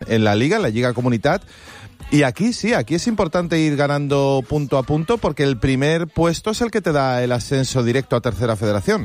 en la Liga Comunitat. Y aquí sí, aquí es importante ir ganando punto a punto porque el primer puesto es el que te da el ascenso directo a Tercera Federación.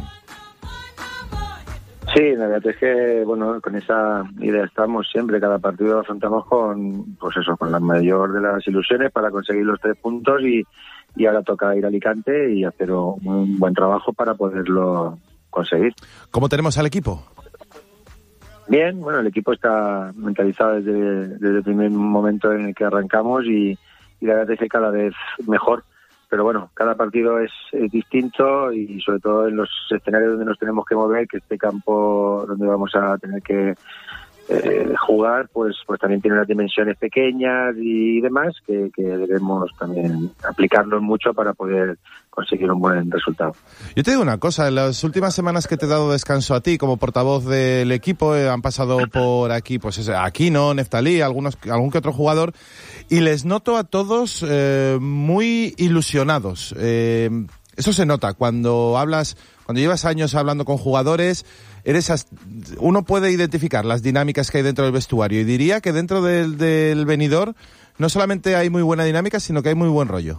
Sí, la verdad es que, bueno, con esa idea estamos siempre. Cada partido lo afrontamos con la mayor de las ilusiones para conseguir los 3 puntos y ahora toca ir a Alicante y hacer un buen trabajo para poderlo conseguir. ¿Cómo tenemos al equipo? Bien, bueno, el equipo está mentalizado desde el primer momento en el que arrancamos y la verdad es que cada vez mejor. Pero bueno, cada partido es distinto y sobre todo en los escenarios donde nos tenemos que mover, que este campo donde vamos a tener que jugar, pues también tiene unas dimensiones pequeñas y demás que debemos también aplicarnos mucho para poder conseguir un buen resultado. Yo te digo una cosa, en las últimas semanas que te he dado descanso a ti como portavoz del equipo, han pasado por aquí, pues Aquino, Neftalí, algún que otro jugador, y les noto a todos muy ilusionados. Eso se nota cuando llevas años hablando con jugadores. Uno puede identificar las dinámicas que hay dentro del vestuario y diría que dentro del venidor no solamente hay muy buena dinámica, sino que hay muy buen rollo.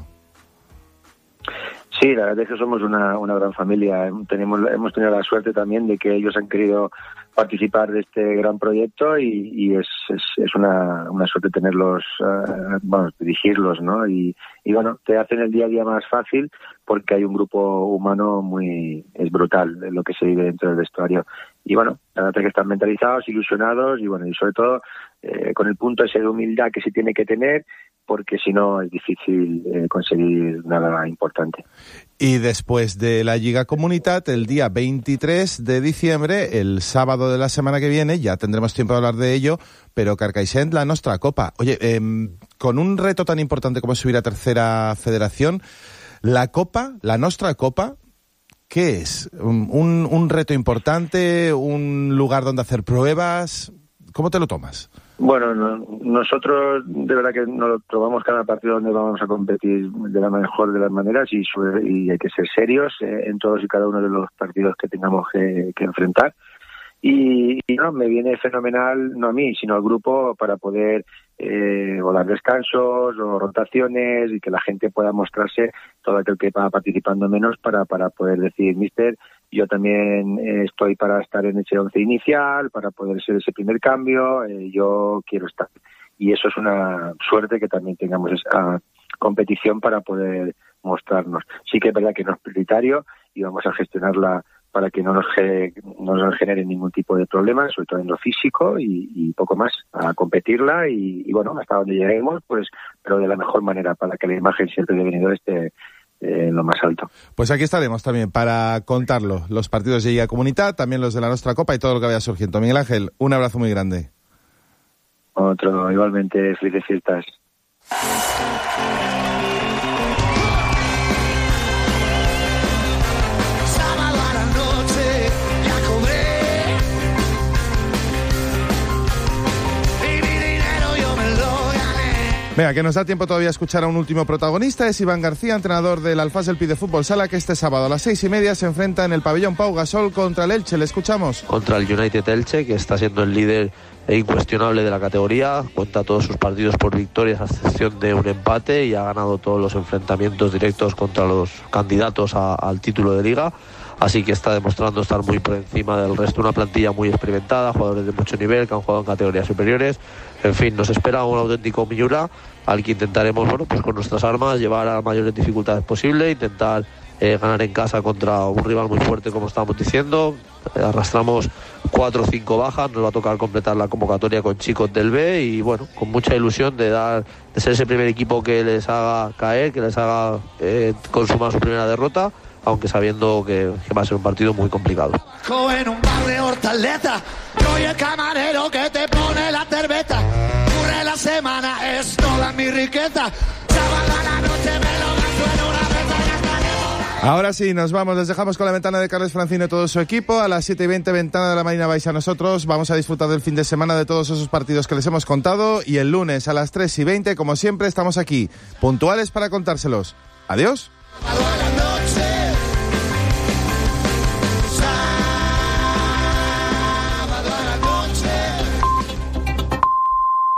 Sí, la verdad es que somos una gran familia. Hemos tenido la suerte también de que ellos han querido participar de este gran proyecto y es una suerte tenerlos, dirigirlos, ¿no? Y bueno, te hacen el día a día más fácil porque hay un grupo humano es brutal lo que se vive dentro del vestuario. Y bueno, la verdad es que están mentalizados, ilusionados y bueno, y sobre todo con el punto ese de humildad que se tiene que tener, porque si no es difícil conseguir nada importante. Y después de la Lliga Comunitat, el día 23 de diciembre, el sábado de la semana que viene, ya tendremos tiempo de hablar de ello, pero Carcaixent, la Nostra Copa. Oye, con un reto tan importante como subir a Tercera Federación, la Copa, la Nostra Copa, ¿qué es? ¿Un reto importante? ¿Un lugar donde hacer pruebas? ¿Cómo te lo tomas? Bueno, nosotros de verdad que nos lo tomamos cada partido donde vamos a competir de la mejor de las maneras y hay que ser serios en todos y cada uno de los partidos que tengamos que enfrentar. Y no, me viene fenomenal, no a mí, sino al grupo para poder o dar descansos o rotaciones y que la gente pueda mostrarse, todo aquel que va participando menos, para poder decir, míster, yo también estoy para estar en ese 11 inicial, para poder ser ese primer cambio, yo quiero estar. Y eso es una suerte que también tengamos esa competición para poder mostrarnos. Sí que es verdad que no es prioritario y vamos a gestionarla para que no nos genere ningún tipo de problema, sobre todo en lo físico y poco más, a competirla y bueno, hasta donde lleguemos, pues, pero de la mejor manera, para que la imagen siempre de venidor esté en lo más alto. Pues aquí estaremos también para contarlo, los partidos de Lliga Comunitat, también los de la Nostra Copa y todo lo que vaya surgiendo. Miguel Ángel, un abrazo muy grande. Otro, igualmente, felices fiestas. Venga, que nos da tiempo todavía a escuchar a un último protagonista. Es Iván García, entrenador del Alfás del Pi de Fútbol Sala, que este sábado a las 6:30 se enfrenta en el pabellón Pau Gasol contra el Elche. Le escuchamos. Contra el United Elche, que está siendo el líder incuestionable de la categoría. Cuenta todos sus partidos por victorias, a excepción de un empate, y ha ganado todos los enfrentamientos directos contra los candidatos al título de Liga. Así que está demostrando estar muy por encima del resto. Una plantilla muy experimentada, jugadores de mucho nivel que han jugado en categorías superiores. En fin, nos espera un auténtico Miura al que intentaremos, pues con nuestras armas, llevar a mayores dificultades posible, intentar ganar en casa contra un rival muy fuerte, como estábamos diciendo. Arrastramos 4 o 5 bajas, nos va a tocar completar la convocatoria con chicos del B y bueno, con mucha ilusión de ser ese primer equipo que les haga caer, que les haga consumar su primera derrota, aunque sabiendo que va a ser un partido muy complicado. En un bar de Hortaleza, soy el camarero que te pone la cerveza. Ocurre la semana, es toda mi riqueza. Sábado a la noche me lo gasto en una mesa. Ahora sí, nos vamos, les dejamos con la ventana de Carles Francino y todo su equipo. A las 7:20, ventana de la Marina vais a nosotros. Vamos a disfrutar del fin de semana de todos esos partidos que les hemos contado. Y el lunes a las 3:20, como siempre, estamos aquí, puntuales para contárselos. Adiós.